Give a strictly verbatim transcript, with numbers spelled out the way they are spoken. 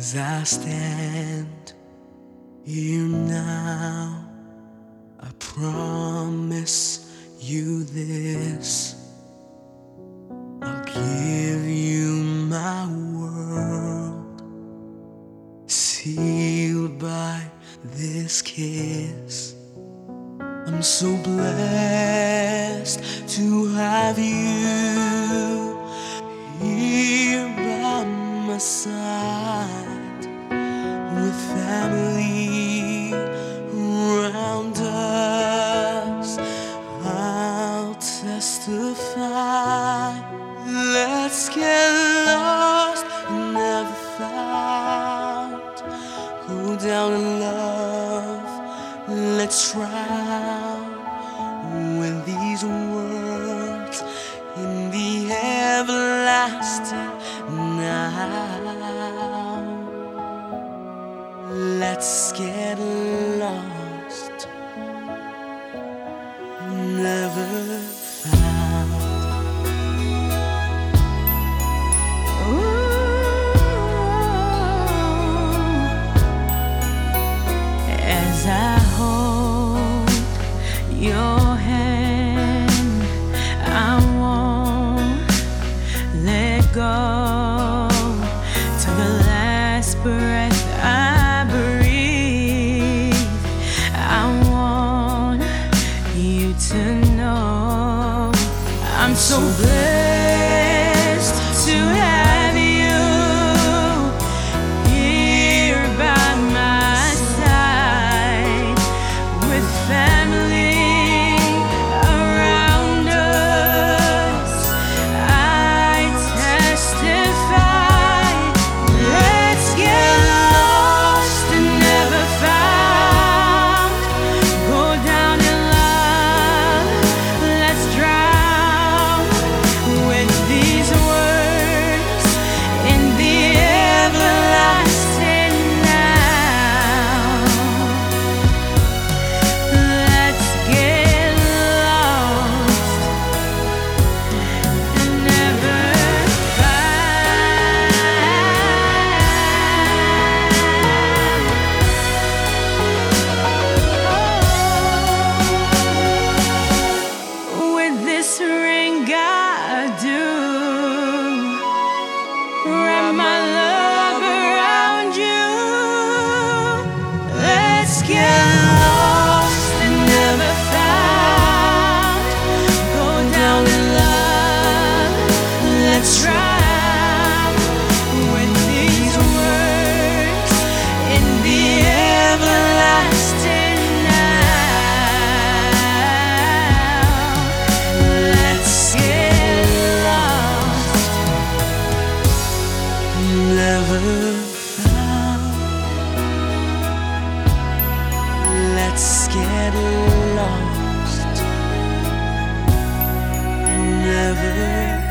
As I stand here now, I promise you this: I'll give you my world, sealed by this kiss. I'm so blessed to have you here by my side, with family around us. I'll testify. Let's get lost and never found. Go down in love, let's drown with these words in the everlasting now. Let's get lost, never found. Ooh, as I hold your hand, I won't let go till the last breath I breathe. I want you to know I'm so blessed to have you here by my side, with family around us. I testify. Let's get lost and never found. Go down in love, let's drown with these words in the everlasting now. Let's get lost and never found. With this ring I do wrap my love around you. Let's get lost and never found. Go down in love, let's drown with these words in the everlasting now. Let's get lost, Never found. Let's get lost, never